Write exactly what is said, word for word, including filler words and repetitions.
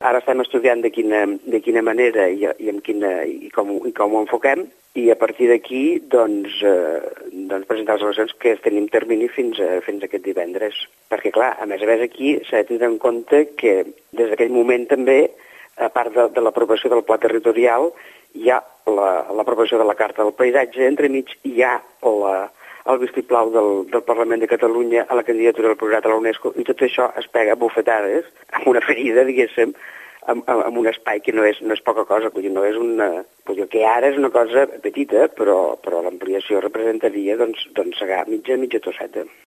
Ara estem estudiant de quina, de quina manera i, i, amb quina, i, com, i com ho enfoquem, i a partir d'aquí doncs, eh, doncs presentar les al·legacions que tenim termini fins, a, fins a aquest divendres. Perquè, clar, a més a més aquí s'ha de tenir en compte que des d'aquell moment també, a part de, de l'aprovació del pla territorial, hi ha l'aprovació la, de la Carta del Paisatge, entremig hi ha la, el vistiplau del, del Parlament de Catalunya a la candidatura del Priorat a la UNESCO, i tot això es pega a bufetades amb una ferida, diguéssim, amb, amb un espai que no és, no és poca cosa, vull dir, no és una... Vull dir, que ara és una cosa petita, però, però l'ampliació representaria, doncs, doncs segar mitja, mitja tosseta.